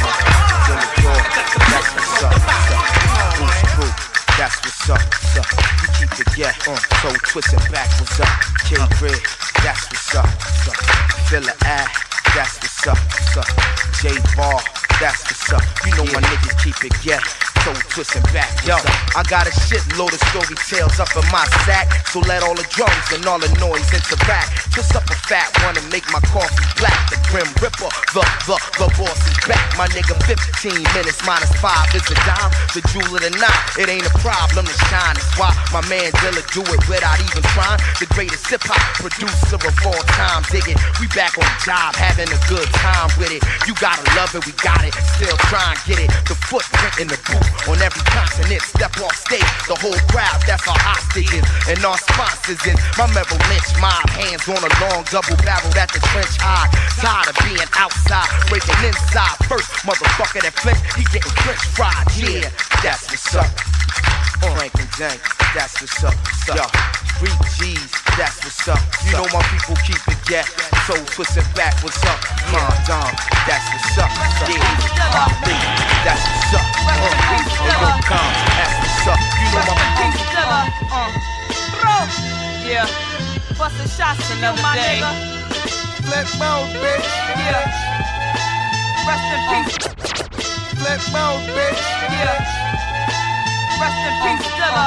S9: That's what's up, what's up. You keep it, yeah, uh, so twisting back, what's up. K-Red, that's what's up, what's up. Filler A, that's what's up, what's up. J-Bar, that's what's up. You know my niggas keep it, yeah, so twisting back, yo. I got a shitload of story tales up in my sack, so let all the drums and all the noise interact. Twist up a fat one and make my coffee black. The Grim Ripper, the, the, the boss is back. My nigga fifteen minutes minus five is a dime. The jewel of the night, it ain't a problem to shine. That's why my man Dilla do it without even trying. The greatest hip-hop producer of all time. Dig it, we back on the job, having a good time with it. You gotta love it, we got it, still try and get it. The footprint in the booth, on every continent, step off stage. The whole crowd, that's our hostages. And our sponsors is my Merrill Lynch mob. Hands on a long double barrel at the trench high. Tired of being outside, breaking inside. First motherfucker that flinch, he getting french fried. Yeah, that's what's up. Frank and Dank, that's what's up. Yo, three G's, that's what's up. You know my people keep it, yeah. So twisting back, what's up? Condom, that's what's up. Yeah, that's what's up. Uh, that's what's up. You know my people.
S22: Uh, bro, yeah. Bustin' shots another day.
S13: Flip mode, bitch.
S22: Yeah. Rest in peace.
S13: Flip mode, bitch.
S22: Yeah. Rest in peace, Dilla.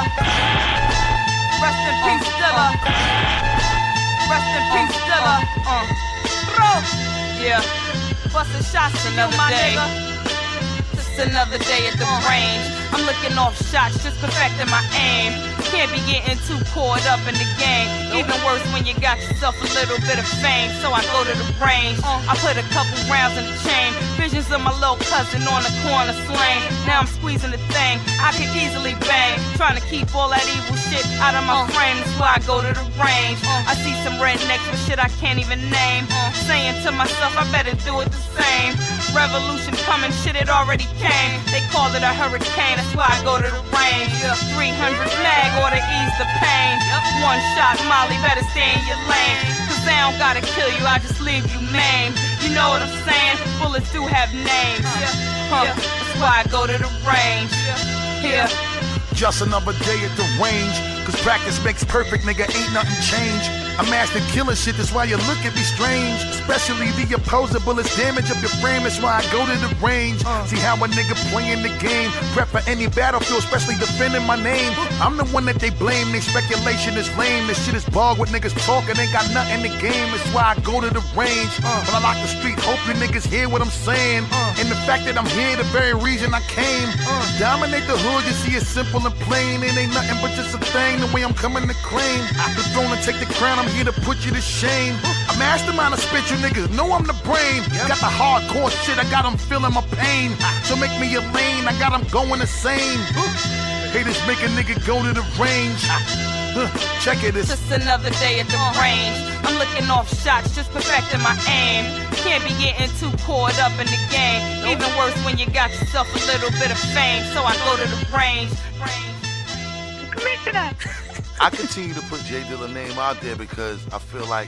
S22: Rest in peace, Dilla. Rest in peace, Dilla. Uh, bro. Yeah. Bustin' shots another day. Just another day at the range. I'm looking off shots, just perfecting my aim. Can't be getting too caught up in the game. Even worse when you got yourself a little bit of fame. So I go to the range. I put a couple rounds in the chain. Visions of my little cousin on the corner slang. Now I'm squeezing the thing. I could easily bang. Trying to keep all that evil shit out of my frame. That's why I go to the range. I see some rednecks with shit I can't even name. Saying to myself, I better do it the same. Revolution coming, shit it already came. They call it a hurricane. That's why I go to the range. three hundred mag or to ease the pain. One shot, Molly, better stay in your lane. Cause they don't gotta kill you, I just leave you maimed. You know what I'm saying? Bullets do have names. Huh. That's why I go to the range. Yeah.
S23: Just another day at the range. Cause practice makes perfect, nigga, ain't nothing changed. I'm master killing shit, that's why you look at me strange. Especially the opposing bullets damage up your frame, that's why I go to the range. uh. See how a nigga playing the game, prep for any battlefield, especially defending my name. I'm the one that they blame, their speculation is lame. This shit is bog with niggas talking, ain't got nothing in the game, that's why I go to the range. uh. When I lock the street, hope you niggas hear what I'm saying. uh. And the fact that I'm here, the very reason I came. uh. Dominate the hood, you see it's simple and plain. It ain't nothing but just a thing, the way I'm coming to claim. The throne and take the crown, I'm I'm here to put you to shame. A mastermind of spit, you niggas know I'm the brain. Got the hardcore shit, I got them feeling my pain. So make me a lane, I got them going the same. Haters make a nigga go to the range. Check it, it's
S22: just another day at the range. I'm looking off shots, just perfecting my aim. Can't be getting too caught up in the game. Even worse when you got yourself a little bit of fame. So I go to the range. Commissioner.
S3: I continue to put J Dilla's name out there because I feel like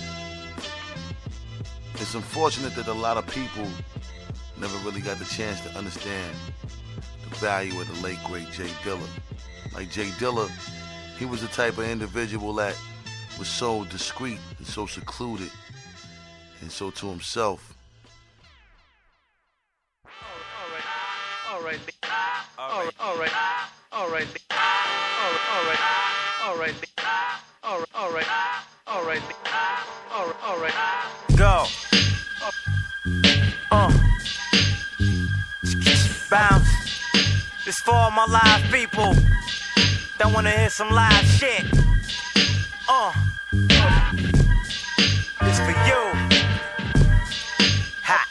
S3: it's unfortunate that a lot of people never really got the chance to understand the value of the late great J Dilla. Like J Dilla, he was the type of individual that was so discreet and so secluded and so to himself.
S11: All right, all right, all right, all right, all right, all right, all right, all right, all right, all right, all right,
S4: go. Uh, bounce. This for all my live people that wanna hear some live shit. Uh, it's for you. Ha.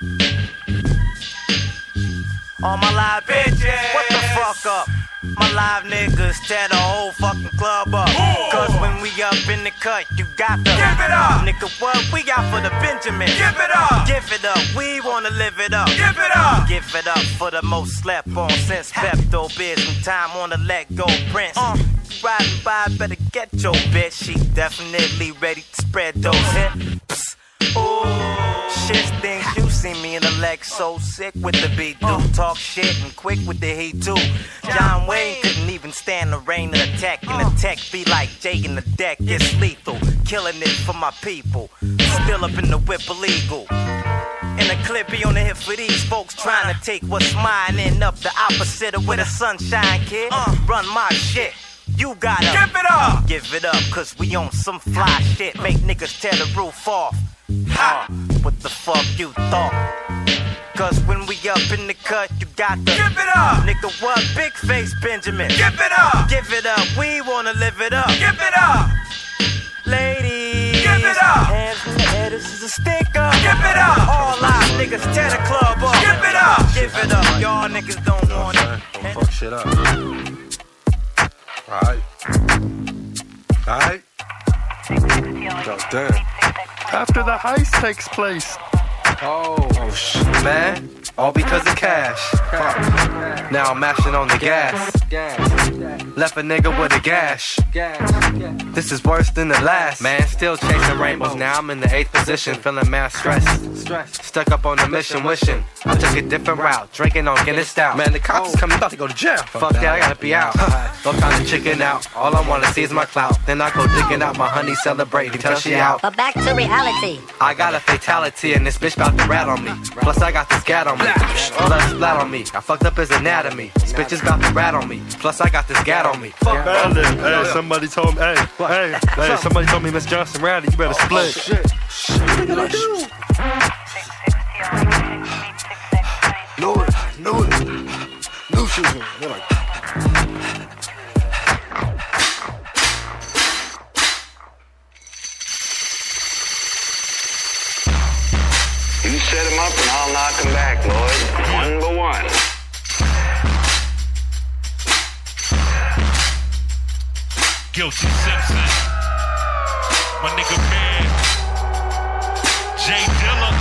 S4: All my live bitches. What the fuck up? My live niggas tear the whole fucking club up. Cause when we up in the cut, you got to give it up. Nigga, what? We out for the Benjamin. Give it up. Give it up. We wanna live it up. Give it up. Give it up for the most slept on since Pepto Biz. Some time on the let go Prince. Uh, riding by, better get your bitch. She definitely ready to spread those hips. Ooh, shit stinks. You see me in the leg so sick with the beat. Do talk shit and quick with the heat too. John Wayne couldn't even stand the rain of the tech. And the tech be like Jay in the deck. It's lethal, killing it for my people. Still up in the whip illegal. And the clip be on the hip for these folks trying to take what's mine and up the opposite of where the sunshine, kid. Run my shit. You gotta give it up. Give it up, cause we on some fly shit. Make niggas tear the roof off. Ha! What the fuck you thought? Cause when we up in the cut, you got to give it up. Nigga, what? Big face Benjamin. Give it up. Give it up. We wanna live it up. Give it up. Ladies, give it up. Hands in the air, this is a stick up. Give it up. All live niggas tear the club up. Give it up. Give it up. Y'all niggas don't
S6: Yo,
S4: want
S6: man,
S4: it.
S6: Don't fuck shit up. Alright. Alright. Yo, damn.
S7: After the heist takes place.
S6: Oh, oh shit, man. All because of cash. Fuck. Now I'm mashing on the gas. Left a nigga with a gash. This is worse than the last. Man, still chasing rainbows. Now I'm in the eighth position, feeling mad stressed. Stuck up on the mission, wishing I took a different route. Drinking on Guinness Stout. Man, the cops is coming, about to go to jail. Fuck that, I gotta be out. No time to chicken out. All I wanna see is my clout. Then I go digging out my honey, celebrating till she out.
S12: But back to reality.
S6: I got a fatality and this bitch bout to rat on me. Plus I got this gat on me. Blood splat on me. I fucked up his anatomy. This bitch is bout to rat on me. Plus I got this gat on me. Fuck
S7: that. Hey, hey, somebody told me, hey, hey, hey, somebody told me Miss Johnson Rowdy, you better split.
S6: Oh, shit. Shit. What are you gonna do?
S3: Knew it, knew it. Knew she was here. Like,
S8: you set him up and I'll knock him back, Lloyd. One by one.
S24: Guilty Simpson. My nigga man. J Dilla.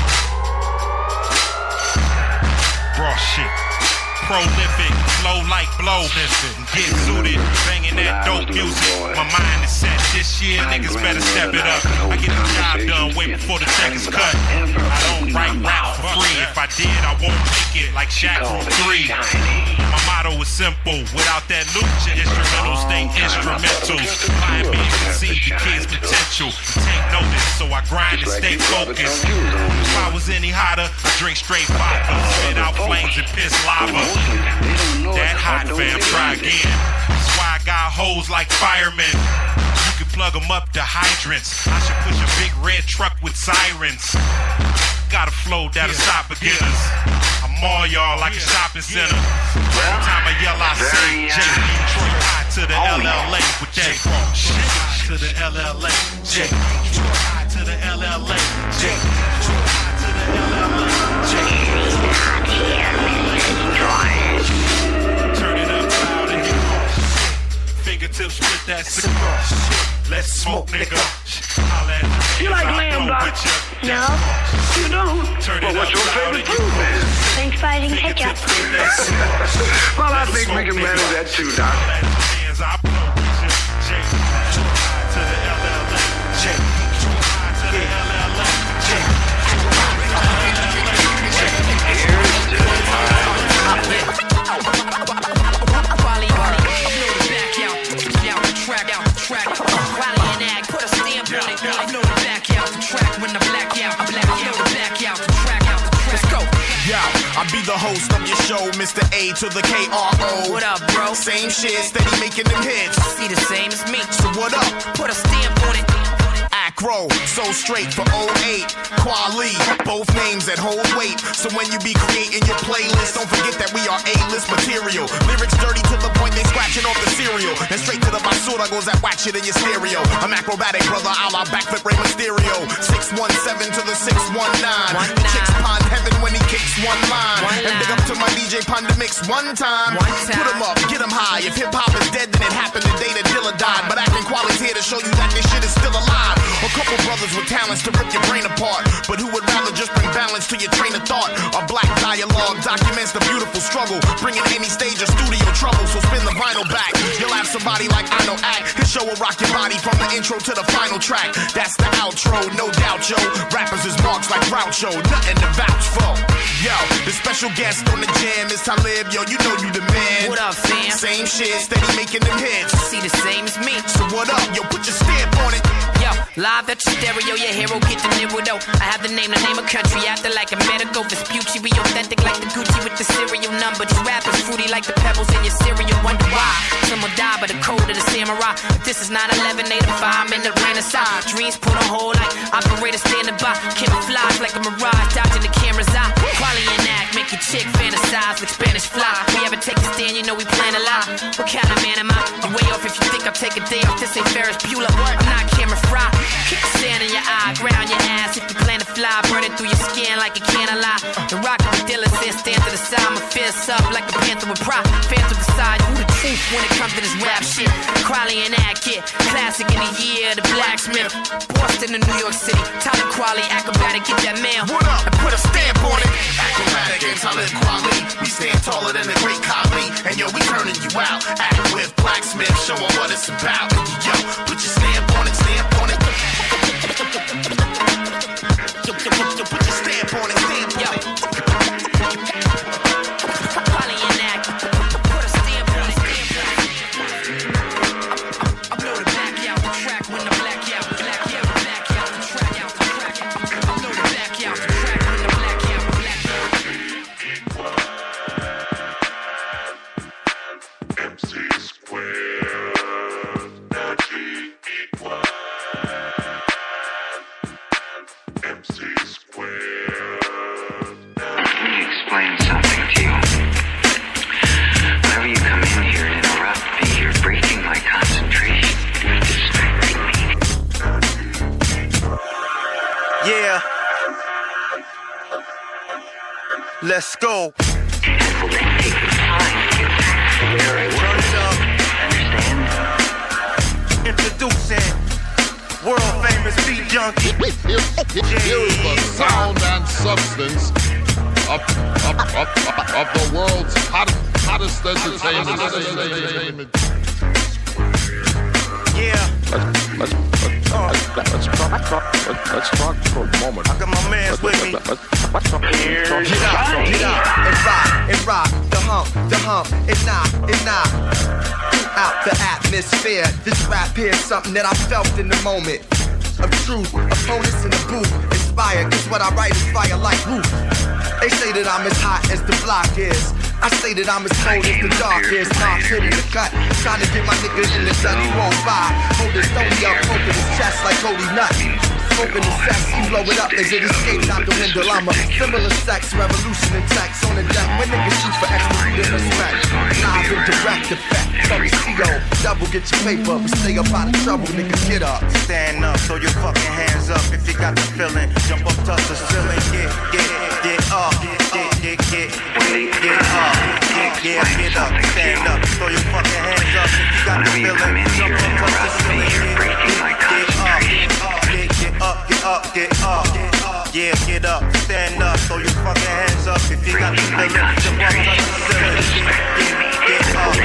S24: Raw shit. Prolific. Flow like blow. Get suited. Banging that dope music. My mind is set. This year niggas better step it up. I get the job done way before the check is cut. I don't write rap for free. If I did, I won't make it like Shaq from three. My motto is simple. Without that loot, your instrumentals stay instrumentals. Client me to see the kids' potential. Take notice, so I grind and stay focused. If I was any hotter, I drink straight vodka. Spit out flames and piss lava. That hot fam, try again. That's why I got hoes like firemen. You can plug them up to hydrants. I should push a big red truck with sirens. Got a flow that'll stop beginners. I'm all y'all like a shopping center. Every time I yell, I say J. Detroit high to the L L A with that shit. to the L L A. J. Too high to the L L A. J. Too high to the L L A. J. Turn it up loud and hit hard. Fingertips split that cigar. Let's smoke, nigga. Holla at the
S2: You like lamb, Doc? No, you don't.
S24: Turn it
S2: well, what's
S24: up
S2: your
S24: loud
S2: favorite
S24: and
S2: food,
S24: hit
S2: man?
S21: French fries and ketchup.
S2: Well, I think we can manage that too, Doc.
S24: I blow with you. J. Too high to the L L A. J. Too high to the L L A. J. Too high to the L L A. J. Here's to the
S5: Quality, upload it back out, out the track, out the track. Quality and act, put a stamp on it. Upload it back out the track when I black out, black out, back out the track, out the track. Let's go.
S18: Yo, I be the host of your show, Mister A to the K R O.
S5: What up, bro?
S18: Same shit, steady making them hits.
S5: See the same as me.
S18: So what up?
S5: Put a stamp on it.
S18: Acro, so straight for oh eight. Quali, both names that hold weight. So when you be creating your playlist, don't forget that we are A-list material. Lyrics dirty to the point they scratching off the cereal. And straight to the basura goes that whack shit in your stereo. I'm acrobatic, brother, a la backflip Rey Mysterio. six one seven to the six one nine. Chicks pond heaven when he kicks one line. One and big up to my D J Ponder Mix one time. one time. Put him up, get him high. If hip-hop is dead, then it happened the day that Dilla died. But acting quality's here to show you that this shit is still alive. A couple brothers with talents to rip your brain apart, but who would rather just bring balance to your train of thought? A black dialogue documents the beautiful struggle, bringing any stage or studio trouble. So spin the vinyl back. You'll have somebody like I Know Act. His show will rock your body from the intro to the final track. That's the outro, no doubt, yo. Rappers is marks like Groucho, nothing to vouch for. Yo, the special guest on the jam is Talib. Yo, you know you the man.
S5: What up, fam?
S18: Same shit, steady making them hits.
S5: See the same as me.
S18: So what up? Yo, put your stamp on it.
S5: Yo, live at your stereo, your hero get the nibble though. I have the name, the name of country after like a medical. Vespucci, be authentic like the Gucci with the serial number. These rappers fruity like the pebbles in your cereal. Wonder why some will die by the code of the samurai. If this is nine eleven, eight oh five, I'm in the renaissance. Dreams put on hold like operator standing by. Camouflage like a mirage, dodging the camera's eye. Quality and act, make your chick fantasize like Spanish fly. We ever take a stand, you know we plan a lie. What kind of man am I? You way off if you think I'll take a day off. This ain't Ferris Bueller. I'm not camera fry. Kick the sand in your eye, ground your ass. If you plan to fly, burn it through your skin like a can of lie. The rock of the dealer says stand to the side. My fist up like a panther with pride. Phantom decide who the truth when it comes to this rap shit. Quality and act, yeah. Classic in the year, the blacksmith. Boston to New York City. Tyler Quali, acrobatic, get that mail.
S18: What up? And put a stamp on it. Acrobatic and Talib Kweli. We stand taller than the great Khali. And yo, we turning you out. Act with blacksmith, show 'em what it's about. Yo, put your stamp on it, stamp on it. Yo, yo, yo, yo, put your stamp on it, stamp on it.
S5: Quality and act. Put a stamp on it, stamp on it. Upload it back out the track when the black out, black out, black out the track, out the track. Upload it back out the track when the black out, black out.
S10: M C squared, now G equals M C squared.
S8: Let me explain something to you. Whenever you come in here and interrupt me, you're breaking my concentration. You're distracting me.
S4: Yeah. Let's go. Introducing world famous beat junkie.
S10: Here is the sound and substance of, of, of, of the world's hot, hottest entertainment.
S4: Yeah.
S10: Let's, let's, let's, uh, let's, let's, talk, let's, let's talk for a moment.
S4: I got my mans with me.
S10: Let's, let's, let's talk.
S16: Get up, get up, and rock, and rock, the hump, the hump, and knock, and knock. Out the atmosphere, this rap here's something that I felt in the moment of truth. Opponents in the booth, inspired, cause what I write is fire like roof. They say that I'm as hot as the block is. I say that I'm as cold as the dark is. Mark hitting the cut, trying to get my niggas in the sun, he won't buy. Hold his stony up, poking his chest like Cody Nutt. Smoking the sex, he blow it up as it escapes out the window. I'm a similar sex, revolution and tax on the deck. When niggas shoot for extra and respect. Live and direct effect, from the C O, double get your paper. We stay up out of trouble, nigga, get up.
S4: Stand up, throw your fucking hands up if you got the feeling. Jump up, touch the ceiling, get, get, get up, get, get, get, get, get up, get, get, get up, stand up, throw your fucking hands up if you got the feeling. Jump up, touch the ceiling, get, get, get up, get up, get up, get up, yeah, get up, stand up, throw your fucking hands up if you got the feeling. Jump up, touch the ceiling, get, get, get up,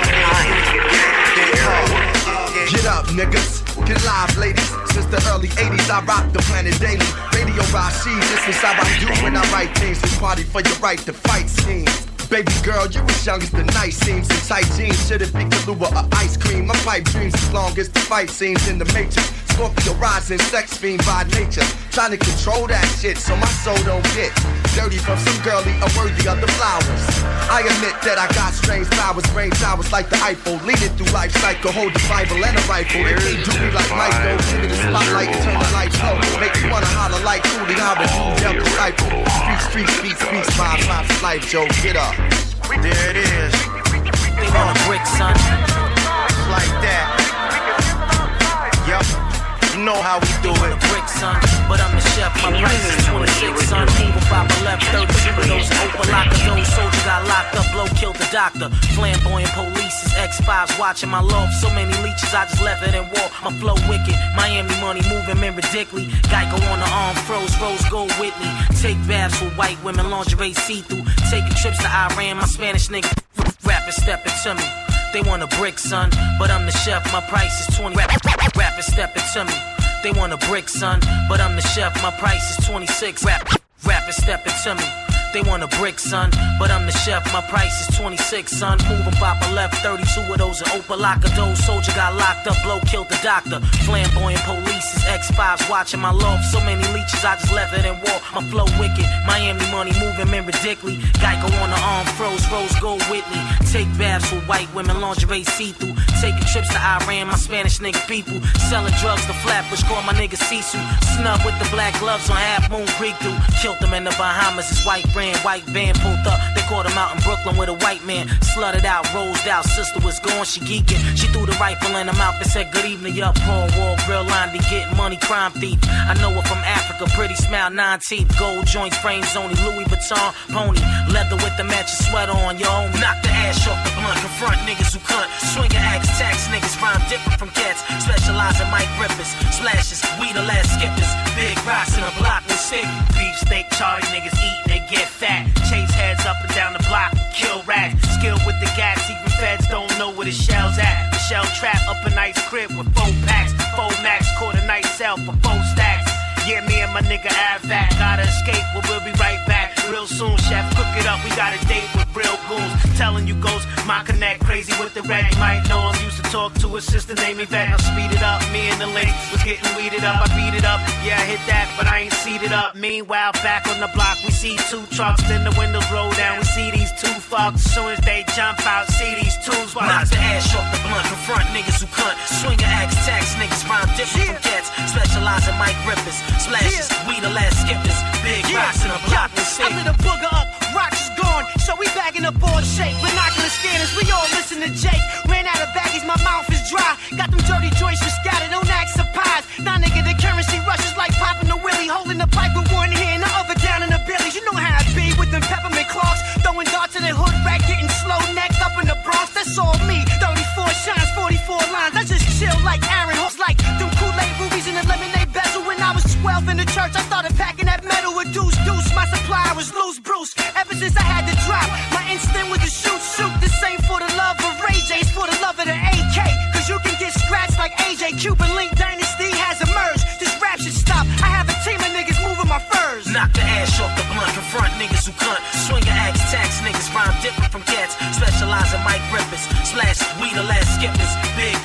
S4: get up.
S16: Get up, niggas. Get live, ladies. Since the early eighties, I rock the planet daily. Radio Rashid, this is how I do when I write things. We party for your right to fight schemes. Baby girl, you as young as the night seems. In tight jeans, should it be Kahlua or ice cream? My pipe dreams as long as the fight scenes in the Matrix. Scorpio rising, sex fiend by nature. Trying to control that shit so my soul don't get dirty from some girlie unworthy of the flowers. I admit that I got strange powers, brain towers like the Eiffel. Leading through life cycle, hold the Bible and a rifle. They can't do me like Michael. Give me the spotlight, turn the lights low. Make me wanna holler like Cooley Howard, you dealt disciple. Street, street, beat, speaks, my rhymes for life, Joe, get up.
S4: There it is.
S5: They want a brick, son.
S4: Like that. Yup. You know how we do it.
S5: Brick, son, but I'm the chef. My price is twenty-six, son. Evil Papa left thirty-two of those open locker. Those soldiers got locked up. Blow killed the doctor. Flamboyant police is X fives watching my love. So many leeches, I just left it in war. My flow wicked. Miami money moving men ridiculously. Geico on the arm, froze, rose gold with me. Take baths with white women, lingerie see through. Taking trips to Iran. My Spanish nigga rapping stepping to me. They want a brick, son, but I'm the chef. My price is twenty. Rappers stepping to me. They want a brick, son, but I'm the chef. My price is twenty-six. Rap, rappers stepping to me. They want a brick, son, but I'm the chef. My price is twenty-six, son. Moving Papa left thirty-two of those in Opalaka. Those soldier got locked up. Blow killed the doctor. Flamboyant police is X fives watching my love. So many leeches, I just left it in war. My flow wicked. Miami money moving men ridiculously. Geico on the arm, froze, rose gold with me. Take baths with white women, lingerie see through. Taking trips to Iran, my Spanish nigga people. Selling drugs to Flatbush, call my nigga Sisu. Snub with the black gloves on Half Moon Creek through. Killed them in the Bahamas, his white friend. White van pulled up, they caught him out in Brooklyn with a white man. Slutted out, rosed out, sister was gone, she geeking. She threw the rifle in her mouth and said, good evening, up, Paul Wall, real line, be getting money, crime thief. I know her from Africa, pretty smile, nine teeth, gold joints, frames only, Louis Vuitton, pony, leather with the matching sweater on, your own. Knock the ash off the blunt, confront niggas who cunt. Swing your axe, tax niggas, rhyme different from cats. Specialize in mic rippers, splashes, we the last skippers. Big rocks in a block with stick.
S11: Beef steak, Charlie niggas eat, they get fat. Chase heads up and down the block, kill rats. Skilled with the gas, even feds don't know where the shell's at. The shell trap up a nice crib with four packs. Four max, caught a nice sell for four stacks. Yeah, me and my nigga Avac gotta escape, but we'll be right back real soon. Chef, cook it up, we got a date with real goons. Telling you ghosts, my connect crazy with the rat. You might know I'm used to talk to a sister named Yvette. I'll speed it up, me and the lady was getting weeded up. I beat it up, yeah, I hit that, but I ain't seated up. Meanwhile, back on the block, we see two trucks, then the windows roll down. We see these two fucks, as soon as they jump out, see these twos.
S5: Knock the ash off the blunt, confront niggas who cunt. Swing your axe, tax niggas, rhyme different from cats. Specialize in mic rippers, splashes, we the last skippers. Big
S11: Yeah.
S5: rocks in a block with
S11: I lit a booger up, rocks is gone, so we bagging up all shake. Binocular scanners, we all listen to Jake. Ran out of baggies, my mouth is dry. Got them dirty joints just scattered, don't act surprised. Now nigga, the currency rushes like popping the willy. Holding the pipe with one hand, the other down in the billies. You know how it be with them peppermint clocks. Throwing darts in the hood rack, getting slow necked up in the Bronx. That's all me, thirty-four shines, forty-four lines. I just chill like Aaron Hawks, like them Kool-Aid rubies in the lemonade bezel. When I was twelve in the church, I started packing that metal with deuce deuce. My supply was loose, Bruce. Ever since I had to drop, my instinct was to shoot, shoot. This ain't for the love of Ray J, it's for the love of the A K. Cause you can get scratched like A J. Cuban Link Dynasty has emerged. This rap should stop. I have a team of niggas moving my furs.
S5: Knock the ash off the blunt, confront niggas who cunt. Swing your axe, tax niggas, rhyme different from cats. Specialize in mic rippers, splash, we the last skippers. Big